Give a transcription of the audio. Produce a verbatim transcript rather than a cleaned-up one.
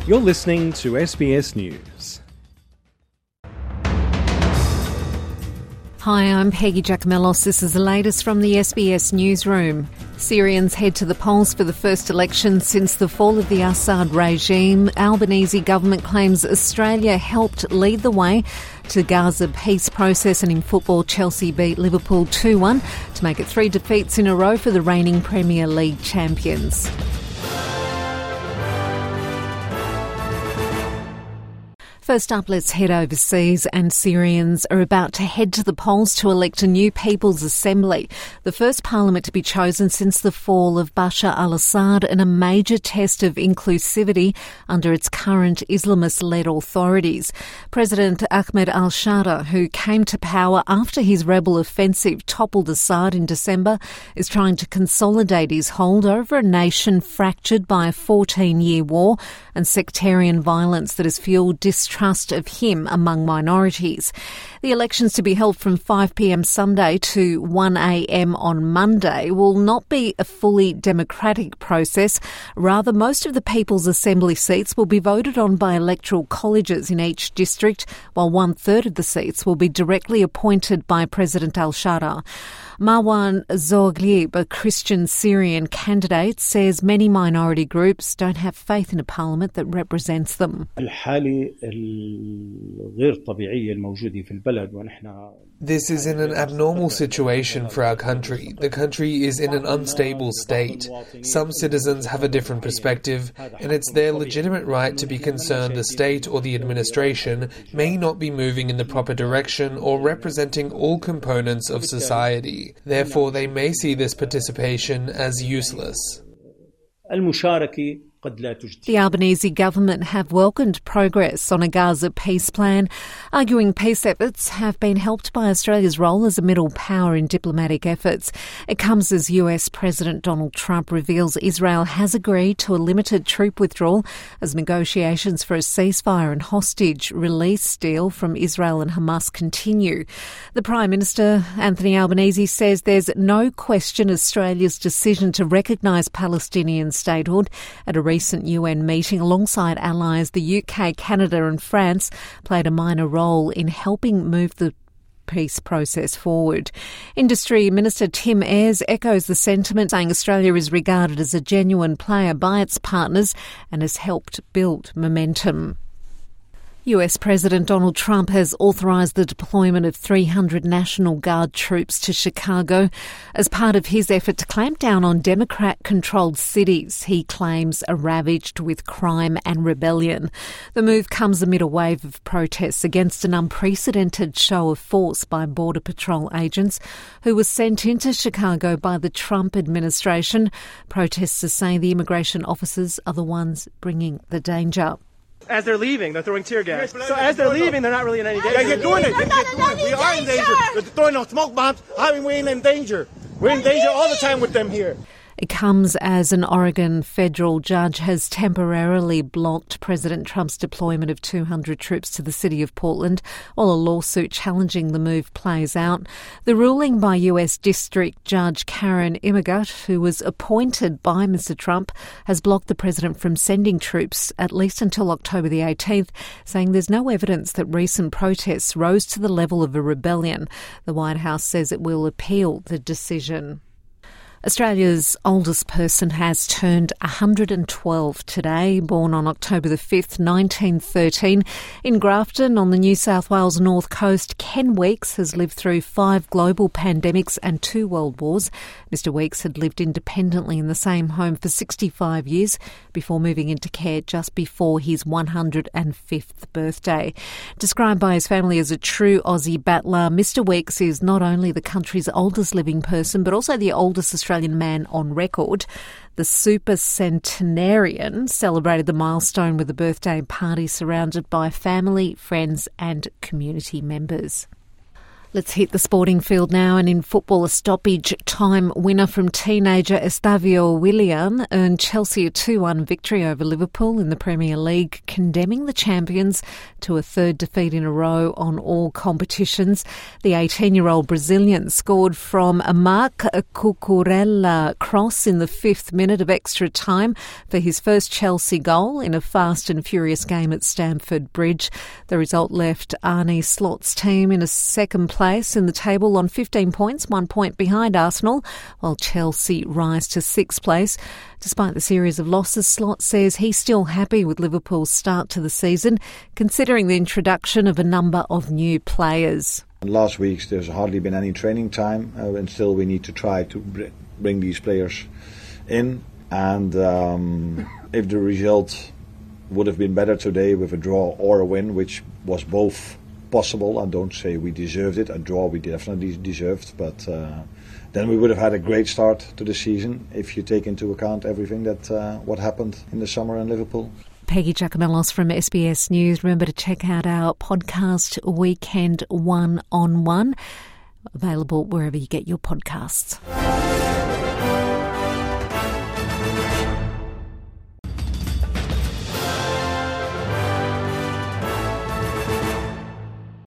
You're listening to S B S News. Hi, I'm Peggy Giacomellos. This is the latest from the S B S Newsroom. Syrians head to the polls for the first election since the fall of the Assad regime. Albanese government claims Australia helped lead the way to Gaza peace process, and in football, Chelsea beat Liverpool two one to make it three defeats in a row for the reigning Premier League champions. First up, let's head overseas, and Syrians are about to head to the polls to elect a new People's Assembly, the first parliament to be chosen since the fall of Bashar al-Assad, and a major test of inclusivity under its current Islamist-led authorities. President Ahmed al-Shara, who came to power after his rebel offensive toppled Assad in December, is trying to consolidate his hold over a nation fractured by a fourteen-year war and sectarian violence that has fueled distrust of him among minorities. The elections, to be held from five p.m. Sunday to one a.m. on Monday, will not be a fully democratic process. Rather, most of the People's Assembly seats will be voted on by electoral colleges in each district, while one-third of the seats will be directly appointed by President al-Shara. Marwan Zorglib, a Christian Syrian candidate, says many minority groups don't have faith in a parliament that represents them. This is in an abnormal situation for our country. The country is in an unstable state. Some citizens have a different perspective, and it's their legitimate right to be concerned the state or the administration may not be moving in the proper direction or representing all components of society. Therefore, they may see this participation as useless. The Albanese government have welcomed progress on a Gaza peace plan, arguing peace efforts have been helped by Australia's role as a middle power in diplomatic efforts. It comes as U S President Donald Trump reveals Israel has agreed to a limited troop withdrawal as negotiations for a ceasefire and hostage release deal from Israel and Hamas continue. The Prime Minister, Anthony Albanese, says there's no question Australia's decision to recognise Palestinian statehood at a recent U N meeting alongside allies the U K, Canada and France played a minor role in helping move the peace process forward. Industry Minister Tim Ayres echoes the sentiment, saying Australia is regarded as a genuine player by its partners and has helped build momentum. U S President Donald Trump has authorised the deployment of three hundred National Guard troops to Chicago as part of his effort to clamp down on Democrat-controlled cities he claims are ravaged with crime and rebellion. The move comes amid a wave of protests against an unprecedented show of force by Border Patrol agents who were sent into Chicago by the Trump administration. Protesters say the immigration officers are the ones bringing the danger. As they're leaving, they're throwing tear gas. So as they're leaving, they're not really in any danger. Yeah, you're doing it. You're doing it. We are in danger. They're throwing no smoke bombs. I mean, we ain't in danger. We're in danger all the time with them here. It comes as an Oregon federal judge has temporarily blocked President Trump's deployment of two hundred troops to the city of Portland while a lawsuit challenging the move plays out. The ruling by U S District Judge Karen Immergut, who was appointed by Mister Trump, has blocked the president from sending troops at least until October the eighteenth, saying there's no evidence that recent protests rose to the level of a rebellion. The White House says it will appeal the decision. Australia's oldest person has turned one hundred twelve today, born on October the fifth, nineteen thirteen. In Grafton on the New South Wales North Coast, Ken Weeks has lived through five global pandemics and two world wars. Mister Weeks had lived independently in the same home for sixty-five years before moving into care just before his one hundred fifth birthday. Described by his family as a true Aussie battler, Mister Weeks is not only the country's oldest living person but also the oldest Australian Australian man on record. The super centenarian celebrated the milestone with a birthday party surrounded by family, friends and community members. Let's hit the sporting field now, and in football, a stoppage time winner from teenager Estavio Willian earned Chelsea a two one victory over Liverpool in the Premier League, condemning the champions to a third defeat in a row on all competitions. The eighteen-year-old Brazilian scored from a Marc Cucurella cross in the fifth minute of extra time for his first Chelsea goal in a fast and furious game at Stamford Bridge. The result left Arne Slot's team in a second place in the table on fifteen points, one point behind Arsenal, while Chelsea rise to sixth place. Despite the series of losses, Slot says he's still happy with Liverpool's start to the season, considering the introduction of a number of new players. Last week there's hardly been any training time, uh, and still we need to try to bring these players in. And um, if the result would have been better today with a draw or a win, which was both possible, I don't say we deserved it. A draw we definitely deserved, but uh, then we would have had a great start to the season if you take into account everything that uh, what happened in the summer in Liverpool. Peggy Giacomellos from S B S News. Remember to check out our podcast, Weekend One on One, available wherever you get your podcasts.